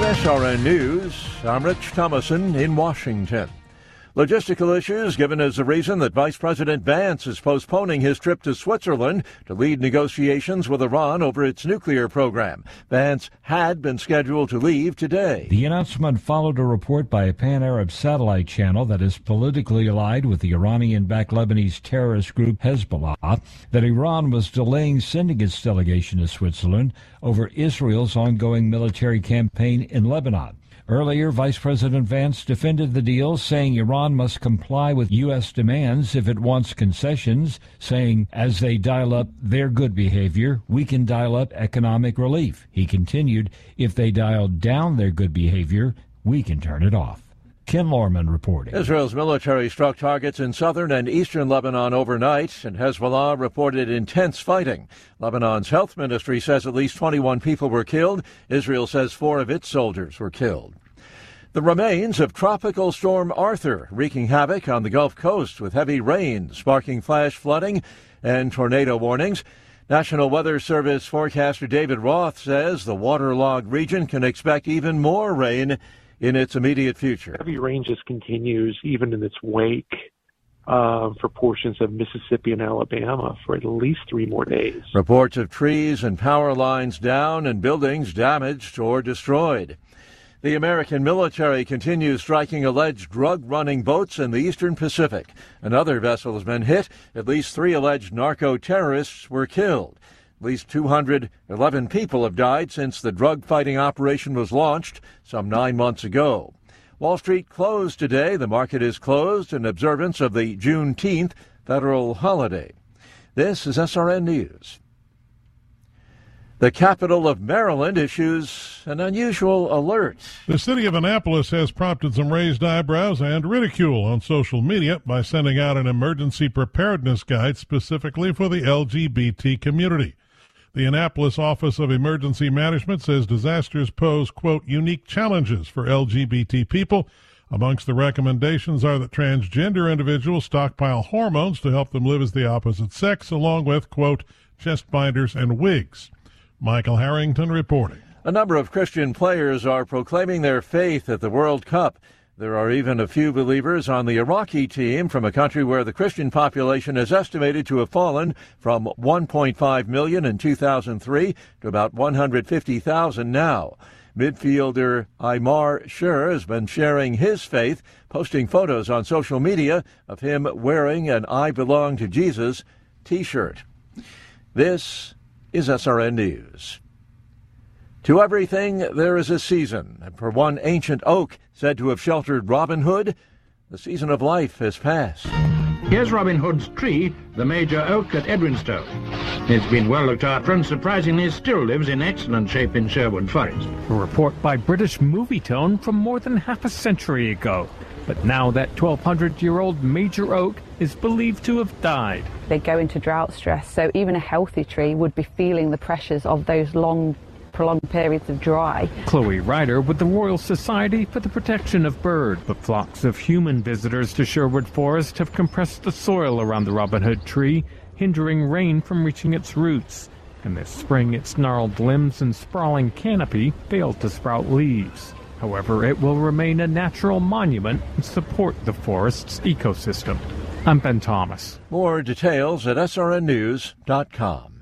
SRN News, I'm Rich Thomason in Washington. Logistical issues given as the reason that Vice President Vance is postponing his trip to Switzerland to lead negotiations with Iran over its nuclear program. Vance had been scheduled to leave today. The announcement followed a report by a pan-Arab satellite channel that is politically allied with the Iranian-backed Lebanese terrorist group Hezbollah that Iran was delaying sending its delegation to Switzerland over Israel's ongoing military campaign in Lebanon. Earlier, Vice President Vance defended the deal, saying Iran must comply with U.S. demands if it wants concessions, saying as they dial up their good behavior, we can dial up economic relief. He continued, if they dial down their good behavior, we can turn it off. Ken Lorman reporting. Israel's military struck targets in southern and eastern Lebanon overnight, and Hezbollah reported intense fighting. Lebanon's health ministry says at least 21 people were killed. Israel says 4 of its soldiers were killed. The remains of Tropical Storm Arthur wreaking havoc on the Gulf Coast with heavy rain, sparking flash flooding and tornado warnings. National Weather Service forecaster David Roth says the waterlogged region can expect even more rain in its immediate future. Heavy rain just continues even in its wake for portions of Mississippi and Alabama for at least 3 more days. Reports of trees and power lines down and buildings damaged or destroyed. The American military continues striking alleged drug-running boats in the eastern Pacific. Another vessel has been hit. At least 3 alleged narco-terrorists were killed. At least 211 people have died since the drug-fighting operation was launched some 9 months ago. Wall Street closed today. The market is closed in observance of the Juneteenth federal holiday. This is SRN News. The capital of Maryland issues an unusual alert. The city of Annapolis has prompted some raised eyebrows and ridicule on social media by sending out an emergency preparedness guide specifically for the LGBT community. The Annapolis Office of Emergency Management says disasters pose, quote, unique challenges for LGBT people. Amongst the recommendations are that transgender individuals stockpile hormones to help them live as the opposite sex, along with, quote, chest binders and wigs. Michael Harrington reporting. A number of Christian players are proclaiming their faith at the World Cup. There are even a few believers on the Iraqi team from a country where the Christian population is estimated to have fallen from 1.5 million in 2003 to about 150,000 now. Midfielder Aymar Sher has been sharing his faith, posting photos on social media of him wearing an I Belong to Jesus t-shirt. This is SRN News. To everything there is a season, and for one ancient oak said to have sheltered Robin Hood, the season of life has passed. Here's Robin Hood's tree, the major oak at Edwinstowe. It's been well looked after and surprisingly still lives in excellent shape in Sherwood Forest. A report by British Movie Tone from more than half a century ago. But now that 1,200-year-old major oak is believed to have died. They go into drought stress, so even a healthy tree would be feeling the pressures of those long, prolonged periods of dry. Chloe Ryder with the Royal Society for the Protection of Birds. The flocks of human visitors to Sherwood Forest have compressed the soil around the Robin Hood tree, hindering rain from reaching its roots. And this spring, its gnarled limbs and sprawling canopy failed to sprout leaves. However, it will remain a natural monument and support the forest's ecosystem. I'm Ben Thomas. More details at srnnews.com.